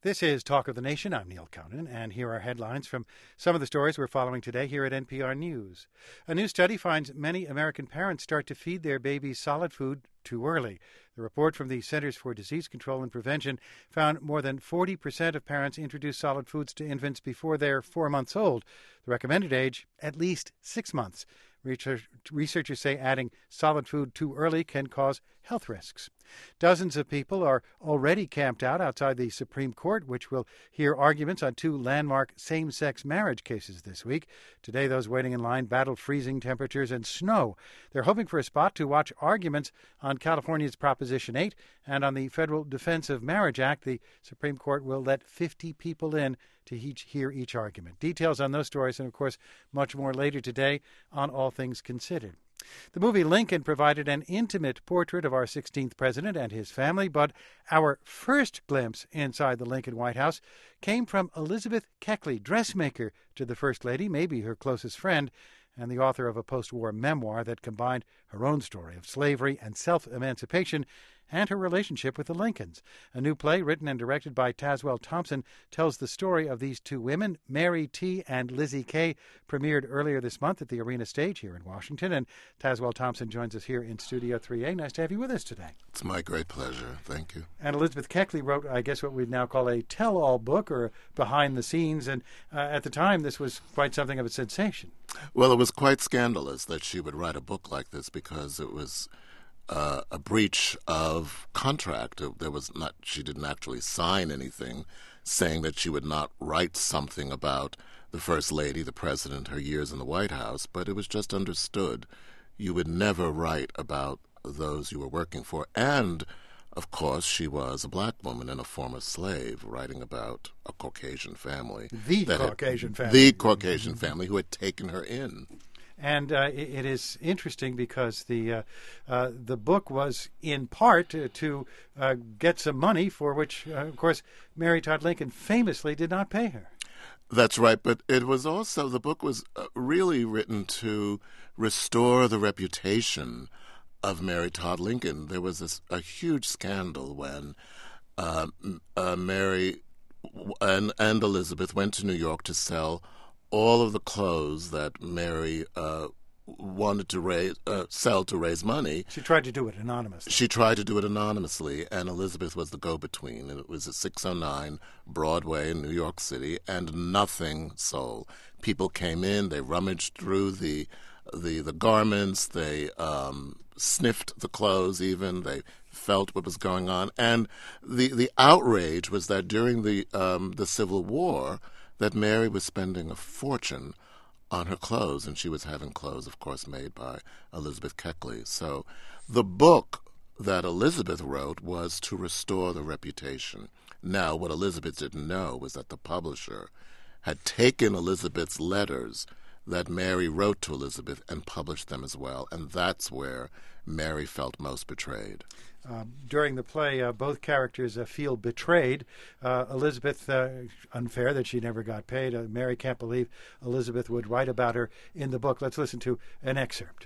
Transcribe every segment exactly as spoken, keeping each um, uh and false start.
This is Talk of the Nation. I'm Neil Conan, and here are headlines from some of the stories we're following today here at N P R News. A new study finds many American parents start to feed their babies solid food too early. The report from the Centers for Disease Control and Prevention found more than forty percent of parents introduce solid foods to infants before they're four months old. The recommended age, at least six months. Research, researchers say adding solid food too early can cause health risks. Dozens of people are already camped out outside the Supreme Court, which will hear arguments on two landmark same-sex marriage cases this week. Today, those waiting in line battled freezing temperatures and snow. They're hoping for a spot to watch arguments on California's Proposition eight and on the Federal Defense of Marriage Act. The Supreme Court will let fifty people in to each, hear each argument. Details on those stories and, of course, much more later today on All Things Considered. The movie Lincoln provided an intimate portrait of our sixteenth president and his family, but our first glimpse inside the Lincoln White House came from Elizabeth Keckley, dressmaker to the First Lady, maybe her closest friend, and the author of a post-war memoir that combined her own story of slavery and self-emancipation and her relationship with the Lincolns. A new play written and directed by Tazewell Thompson tells the story of these two women, Mary T. and Lizzie K., premiered earlier this month at the Arena Stage here in Washington. And Tazewell Thompson joins us here in Studio three A. Nice to have you with us today. It's my great pleasure. Thank you. And Elizabeth Keckley wrote, I guess, what we'd now call a tell-all book or behind the scenes. And uh, at the time, this was quite something of a sensation. Well, it was quite scandalous that she would write a book like this because it was uh, a breach of contract. There was not. She didn't actually sign anything saying that she would not write something about the First Lady, the President, her years in the White House, but it was just understood you would never write about those you were working for. And, of course, she was a black woman and a former slave writing about a Caucasian family. The Caucasian had, family. The Caucasian family who had taken her in. And uh, it, it is interesting because the uh, uh, the book was in part to, to uh, get some money for which, uh, of course, Mary Todd Lincoln famously did not pay her. That's right, but it was also, the book was uh, really written to restore the reputation of Mary Todd Lincoln. There was this, a huge scandal when uh, uh, Mary and, and Elizabeth went to New York to sell all of the clothes that Mary uh, wanted to raise, uh, sell to raise money. She tried to do it anonymously. She tried to do it anonymously, and Elizabeth was the go-between. And it was at six oh nine Broadway in New York City, and nothing sold. People came in, they rummaged through the the, the garments, they um, sniffed the clothes even, they felt what was going on. And the, the outrage was that during the um, the Civil War, that Mary was spending a fortune on her clothes, and she was having clothes, of course, made by Elizabeth Keckley. So the book that Elizabeth wrote was to restore the reputation. Now, what Elizabeth didn't know was that the publisher had taken Elizabeth's letters that Mary wrote to Elizabeth and published them as well, and that's where Mary felt most betrayed. Uh, during the play, uh, both characters uh, feel betrayed. Uh, Elizabeth, uh, unfair that she never got paid. Uh, Mary can't believe Elizabeth would write about her in the book. Let's listen to an excerpt.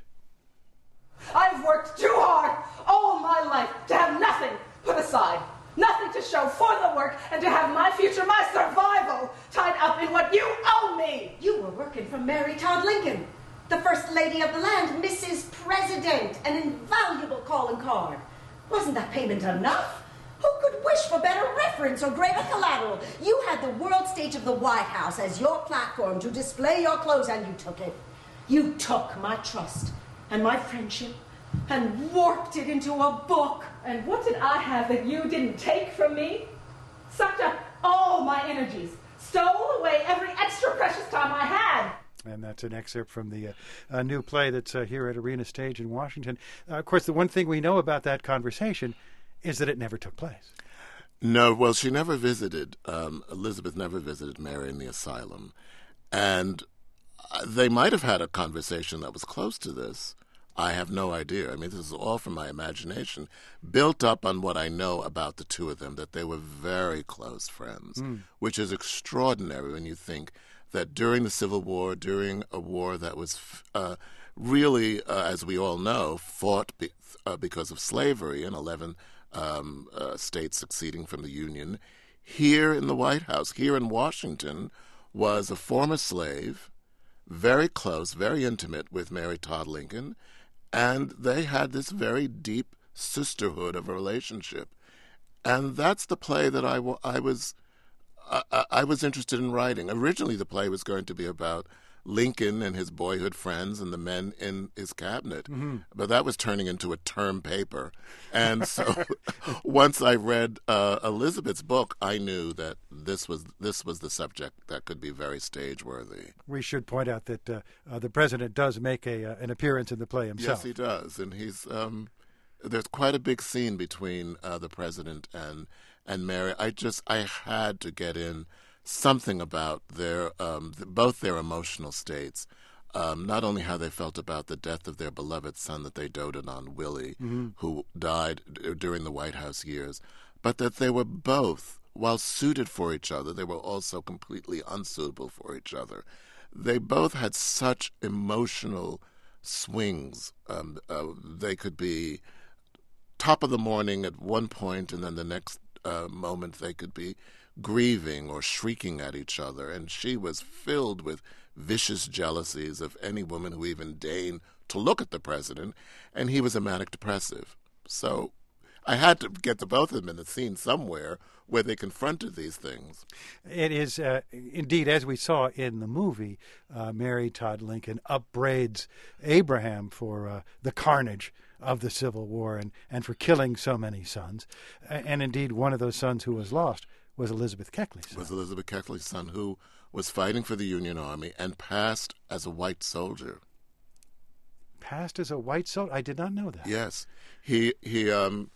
I've worked too hard all my life to have nothing put aside, nothing to show for the work, and to have my future, my survival, tied up in what you owe me. You were working for Mary Todd Lincoln, the First Lady of the land, Missus President, an invaluable calling card. Wasn't that payment enough? Who could wish for better reference or greater collateral? You had the world stage of the White House as your platform to display your clothes, and you took it. You took my trust and my friendship and warped it into a book. And what did I have that you didn't take from me? Sucked up all my energies, stole away every extra precious time I had. And that's an excerpt from the uh, uh, new play that's uh, here at Arena Stage in Washington. Uh, of course, the one thing we know about that conversation is that it never took place. No, well, she never visited, um, Elizabeth never visited Mary in the asylum. And they might have had a conversation that was close to this. I have no idea. I mean, this is all from my imagination, built up on what I know about the two of them, that they were very close friends, mm. which is extraordinary when you think that during the Civil War, during a war that was uh, really, uh, as we all know, fought be- uh, because of slavery in eleven um, uh, states succeeding from the Union, here in the White House, here in Washington, was a former slave, very close, very intimate with Mary Todd Lincoln, and they had this very deep sisterhood of a relationship. And that's the play that I, I was I, I was interested in writing. Originally, the play was going to be about Lincoln and his boyhood friends and the men in his cabinet. Mm-hmm. But that was turning into a term paper. And so once I read uh, Elizabeth's book, I knew that this was this was the subject that could be very stage-worthy. We should point out that uh, uh, the president does make a uh, an appearance in the play himself. Yes, he does. And he's um, there's quite a big scene between uh, the president and and Mary. I just I had to get in something about their um, the, both their emotional states, um, not only how they felt about the death of their beloved son that they doted on, Willie, mm-hmm. who died d- during the White House years, but that they were both, while suited for each other, they were also completely unsuitable for each other. They both had such emotional swings. Um, uh, they could be top of the morning at one point, and then the next uh, moment they could be grieving or shrieking at each other. And she was filled with vicious jealousies of any woman who even deigned to look at the president, and he was a manic depressive. So I had to get the both of them in the scene somewhere where they confronted these things. It is, uh, indeed, as we saw in the movie, uh, Mary Todd Lincoln upbraids Abraham for uh, the carnage of the Civil War and, and for killing so many sons. And indeed, one of those sons who was lost was Elizabeth Keckley's son. Was Elizabeth Keckley's son, who was fighting for the Union Army and passed as a white soldier. Passed as a white soldier? I did not know that. Yes. He he um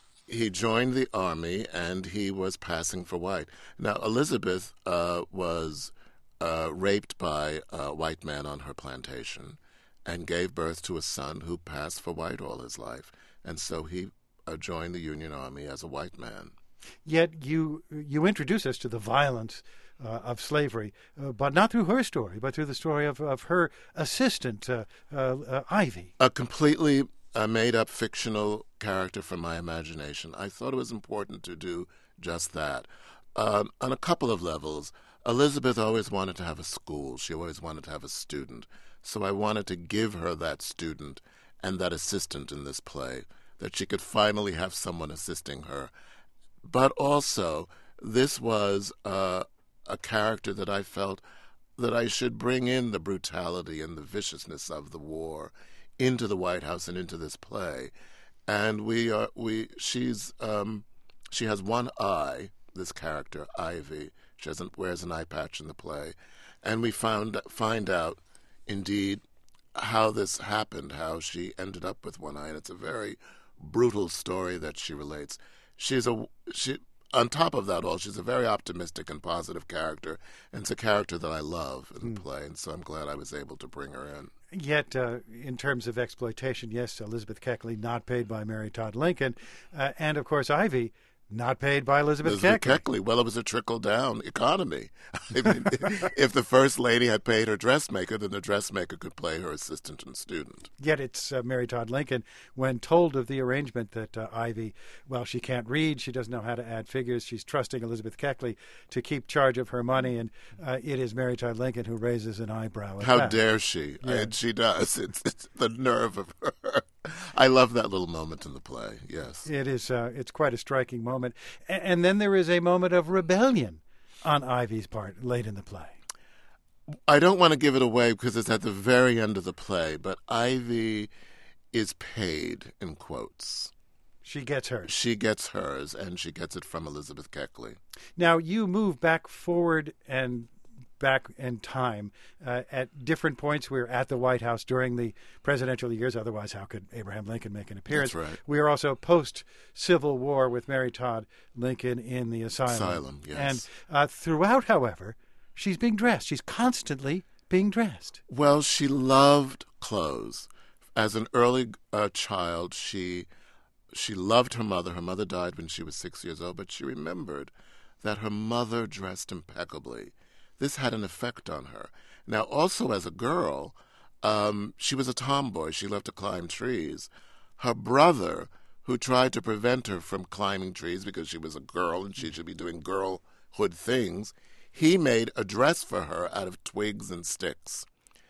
he joined the army and he was passing for white. Now, Elizabeth uh, was uh, raped by a white man on her plantation and gave birth to a son who passed for white all his life. And so he uh, joined the Union Army as a white man. Yet you you introduce us to the violence uh, of slavery, uh, but not through her story, but through the story of, of her assistant, uh, uh, uh, Ivy. A completely uh, made-up fictional character from my imagination. I thought it was important to do just that. Um, on a couple of levels, Elizabeth always wanted to have a school. She always wanted to have a student. So I wanted to give her that student and that assistant in this play, that she could finally have someone assisting her. But also, this was uh, a character that I felt that I should bring in the brutality and the viciousness of the war into the White House and into this play. And we are we she's um, she has one eye. This character Ivy, she has an, wears an eye patch in the play, and we found find out indeed how this happened, how she ended up with one eye, and it's a very brutal story that she relates. She's a she. On top of that all, she's a very optimistic and positive character, and it's a character that I love in the mm. play, and so I'm glad I was able to bring her in. Yet, uh, in terms of exploitation, yes, Elizabeth Keckley, not paid by Mary Todd Lincoln, uh, and, of course, Ivy, not paid by Elizabeth, Elizabeth Keckley. Keckley. Well, it was a trickle-down economy. I mean, if the First Lady had paid her dressmaker, then the dressmaker could play her assistant and student. Yet it's uh, Mary Todd Lincoln, when told of the arrangement that uh, Ivy, well, she can't read, she doesn't know how to add figures, she's trusting Elizabeth Keckley to keep charge of her money, and uh, it is Mary Todd Lincoln who raises an eyebrow at How that. dare she? Yeah. And she does. It's, it's the nerve of her. I love that little moment in the play, yes. It is. Uh, it's quite a striking moment. A- and then there is a moment of rebellion on Ivy's part late in the play. I don't want to give it away because it's at the very end of the play, but Ivy is paid, in quotes. She gets hers. She gets hers, and she gets it from Elizabeth Keckley. Now, you move back forward and back in time uh, at different points. We're at the White House during the presidential years. Otherwise, how could Abraham Lincoln make an appearance? That's right. We are also post-Civil War with Mary Todd Lincoln in the asylum. Asylum, yes. And uh, throughout, however, she's being dressed. She's constantly being dressed. Well, she loved clothes. As an early uh, child, she she loved her mother. Her mother died when she was six years old, but she remembered that her mother dressed impeccably. This had an effect on her. Now, also as a girl, um, she was a tomboy. She loved to climb trees. Her brother, who tried to prevent her from climbing trees because she was a girl and she should be doing girlhood things. He made a dress for her out of twigs and sticks.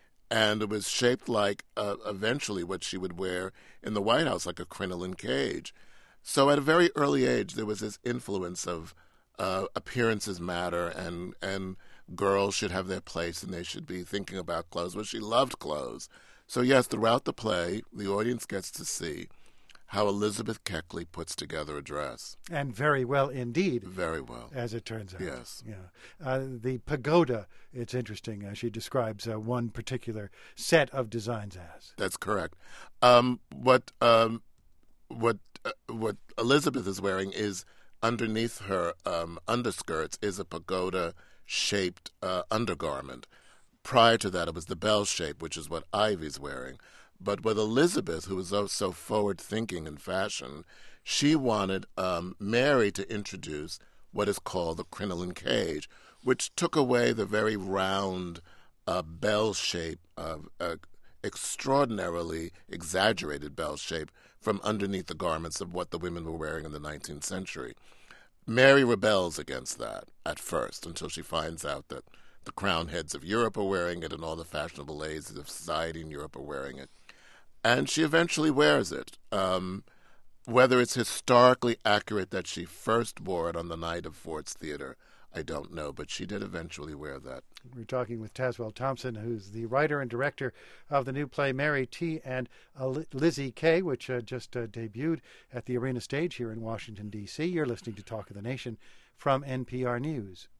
And it was shaped like, uh, eventually, what she would wear in the White House, like a crinoline cage. So at a very early age, there was this influence of uh, appearances matter, and, and girls should have their place, and they should be thinking about clothes. Well, she loved clothes. So yes, throughout the play, the audience gets to see how Elizabeth Keckley puts together a dress. And very well indeed. Very well. As it turns out. Yes. Yeah. Uh, the pagoda, it's interesting. Uh, she describes uh, one particular set of designs as. That's correct. Um, what um, what uh, what Elizabeth is wearing is, underneath her um, underskirts is a pagoda-shaped uh, undergarment. Prior to that, it was the bell shape, which is what Ivy's wearing. But with Elizabeth, who was so forward-thinking in fashion, she wanted um, Mary to introduce what is called the crinoline cage, which took away the very round uh, bell shape, of uh, extraordinarily exaggerated bell shape from underneath the garments of what the women were wearing in the nineteenth century. Mary rebels against that at first, until she finds out that the crowned heads of Europe are wearing it and all the fashionable ladies of society in Europe are wearing it. And she eventually wears it. Um, whether it's historically accurate that she first wore it on the night of Ford's Theater, I don't know, but she did eventually wear that. We're talking with Tazewell Thompson, who's the writer and director of the new play Mary T. and uh, Lizzie K., which uh, just uh, debuted at the Arena Stage here in Washington, D C You're listening to Talk of the Nation from N P R News.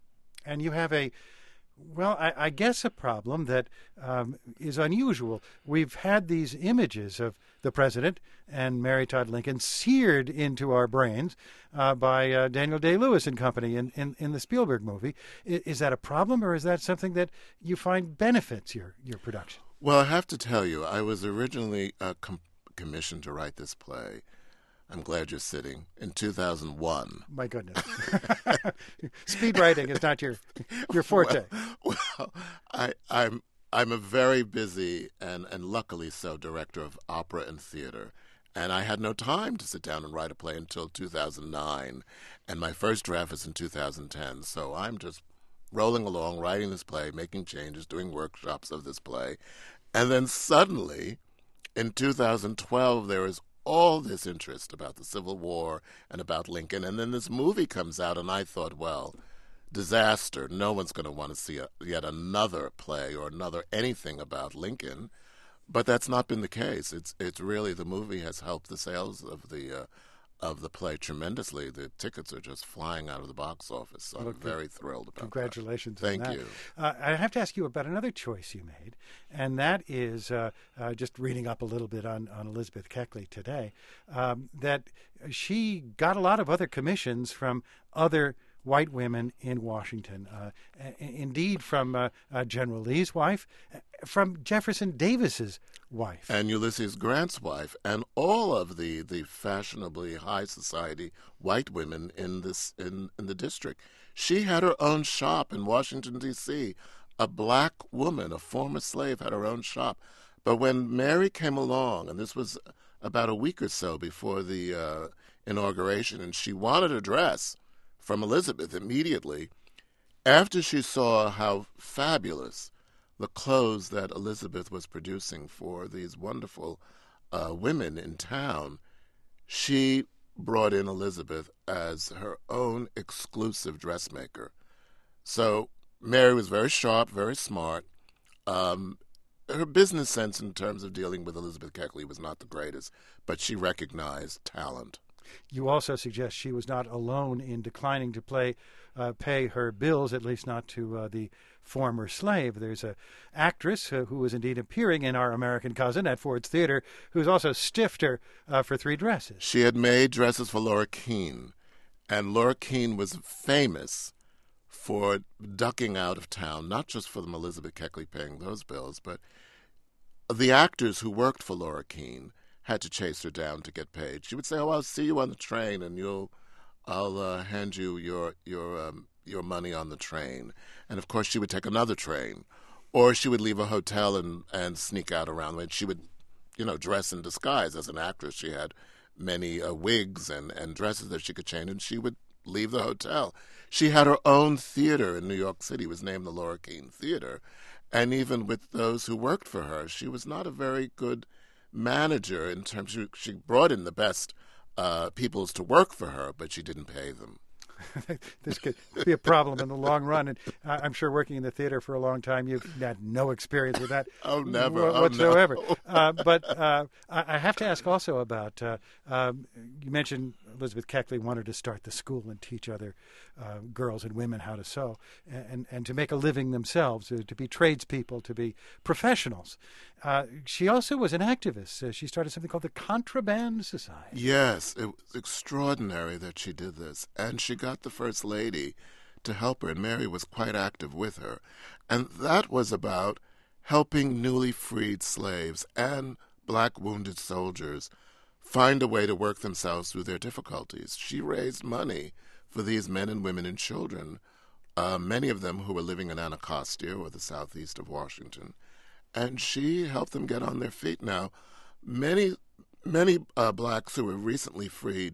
And you have a Well, I, I guess a problem that um, is unusual. We've had these images of the president and Mary Todd Lincoln seared into our brains uh, by uh, Daniel Day-Lewis and company in, in, in the Spielberg movie. Is, is that a problem, or is that something that you find benefits your, your production? Well, I have to tell you, I was originally uh, com- commissioned to write this play. I'm glad you're sitting. In two thousand one. My goodness. Speed writing is not your your forte. Well, well I, I'm I'm a very busy and, and luckily so director of opera and theater. And I had no time to sit down and write a play until two thousand nine. And my first draft is in two thousand ten. So I'm just rolling along, writing this play, making changes, doing workshops of this play. And then suddenly, in two thousand twelve, there is all this interest about the Civil War and about Lincoln. And then this movie comes out, and I thought, well, disaster. No one's going to want to see a, yet another play or another anything about Lincoln. But that's not been the case. It's it's really, the movie has helped the sales of the uh, of the play tremendously. The tickets are just flying out of the box office. So I'm very thrilled about Congratulations that. Congratulations on Thank that. you. Uh, I have to ask you about another choice you made, and that is, uh, uh, just reading up a little bit on, on Elizabeth Keckley today, um, that she got a lot of other commissions from other white women in Washington. Uh, indeed, from uh, uh, General Lee's wife, from Jefferson Davis's wife. And Ulysses Grant's wife, and all of the, the fashionably high society white women in this in, in the district. She had her own shop in Washington, D C A black woman, a former slave, had her own shop. But when Mary came along, and this was about a week or so before the uh, inauguration, and she wanted a dress from Elizabeth immediately, after she saw how fabulous the clothes that Elizabeth was producing for these wonderful uh, women in town, she brought in Elizabeth as her own exclusive dressmaker. So Mary was very sharp, very smart. Um, her business sense in terms of dealing with Elizabeth Keckley was not the greatest, but she recognized talent. You also suggest she was not alone in declining to play, uh, pay her bills, at least not to uh, the former slave. There's a actress uh, who was indeed appearing in Our American Cousin at Ford's Theater, who's also stiffed her uh, for three dresses. She had made dresses for Laura Keene, and Laura Keene was famous for ducking out of town, not just for the Elizabeth Keckley paying those bills, but the actors who worked for Laura Keene had to chase her down to get paid. She would say, "Oh, I'll see you on the train, and you'll, I'll uh, hand you your your um, your money on the train." And of course, she would take another train, or she would leave a hotel and and sneak out around. And she would, you know, dress in disguise as an actress. She had many uh, wigs and, and dresses that she could change, and she would leave the hotel. She had her own theater in New York City. It was named the Laura Keene Theater. And even with those who worked for her, she was not a very good manager in terms of, she brought in the best uh, people to work for her, but she didn't pay them. This could be a problem in the long run. And I'm sure working in the theater for a long time, you've had no experience with that oh, never. whatsoever. Oh, no. uh, but uh, I have to ask also about, uh, um, you mentioned Elizabeth Keckley wanted to start the school and teach other uh, girls and women how to sew and, and to make a living themselves, uh, to be tradespeople, to be professionals. Uh, she also was an activist. Uh, she started something called the Contraband Society. Yes, it was extraordinary that she did this. And she got the First Lady to help her, and Mary was quite active with her. And that was about helping newly freed slaves and black wounded soldiers find a way to work themselves through their difficulties. She raised money for these men and women and children, uh, many of them who were living in Anacostia or the southeast of Washington. And she helped them get on their feet. Now, many, many uh, blacks who were recently freed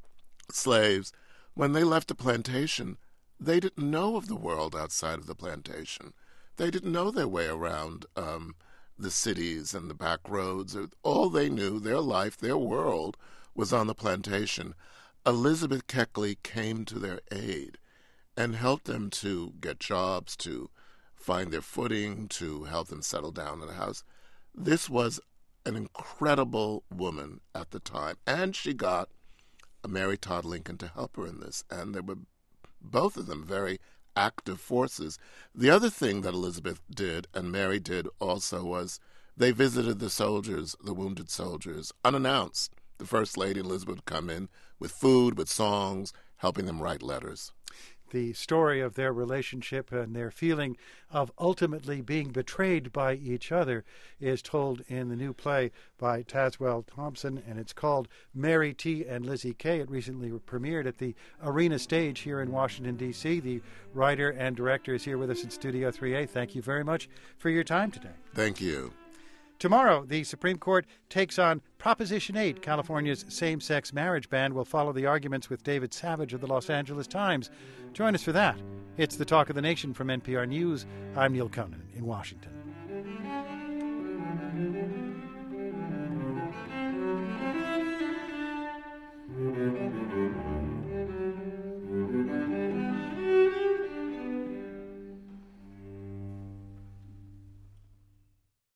slaves, when they left the plantation, they didn't know of the world outside of the plantation. They didn't know their way around um, the cities and the back roads. All they knew, their life, their world, was on the plantation. Elizabeth Keckley came to their aid and helped them to get jobs, to find their footing, to help them settle down in a house. This was an incredible woman at the time, and she got Mary Todd Lincoln to help her in this, and they were both of them very active forces. The other thing that Elizabeth did, and Mary did also, was they visited the soldiers, the wounded soldiers, unannounced. The First Lady, Elizabeth, would come in with food, with songs, helping them write letters. The story of their relationship and their feeling of ultimately being betrayed by each other is told in the new play by Tazewell Thompson, and it's called Mary T. and Lizzie K. It recently premiered at the Arena Stage here in Washington, D C The writer and director is here with us in Studio three A. Thank you very much for your time today. Thank you. Tomorrow, the Supreme Court takes on Proposition eight, California's same-sex marriage ban. Will follow the arguments with David Savage of the Los Angeles Times. Join us for that. It's the Talk of the Nation from N P R News. I'm Neil Conan in Washington.